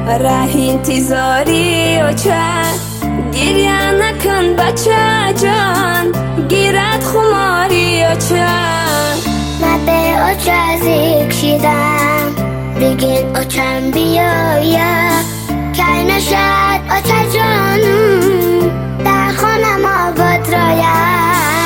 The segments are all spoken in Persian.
ره انتظاری و چه گریه نکن بچه جان گیرد خماری و چه من به اوچه شیدم بگین اوچم بیایا که نشد اوچه جانم در خانم آباد رایا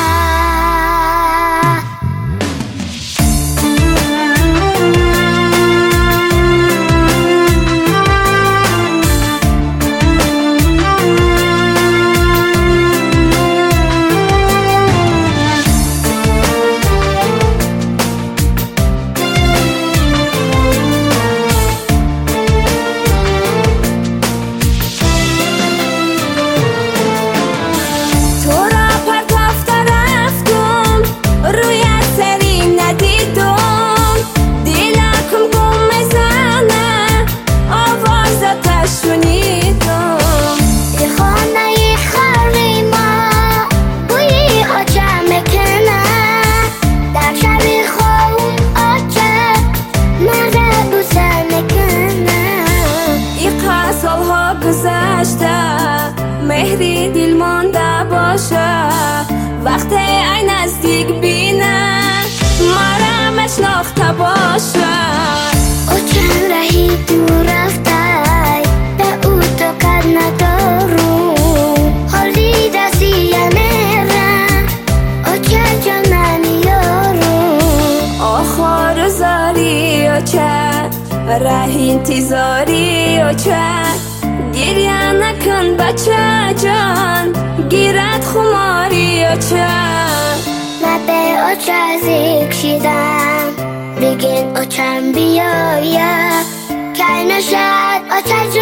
مهری دل مانده باشه وقت این نزدیک بینه مرا مشناخته باشه او چند رهی دور رفته به او تو کد ندارو حالی دستی میره او چه جانم یارو آخر زاری و چه ره انتظاری و چه گریه نکن بچه جان گیرد خماری و چه من به اوچه شیدم بگین اوچم بیایا که نشد اوچه